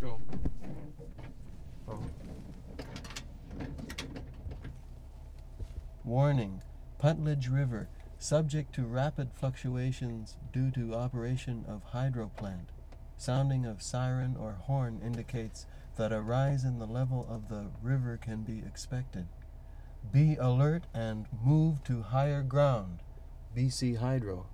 Go. Oh. Warning. Puntledge River, subject to rapid fluctuations due to operation of hydro plant. Sounding of siren or horn indicates that a rise in the level of the river can be expected. Be alert and move to higher ground. BC Hydro.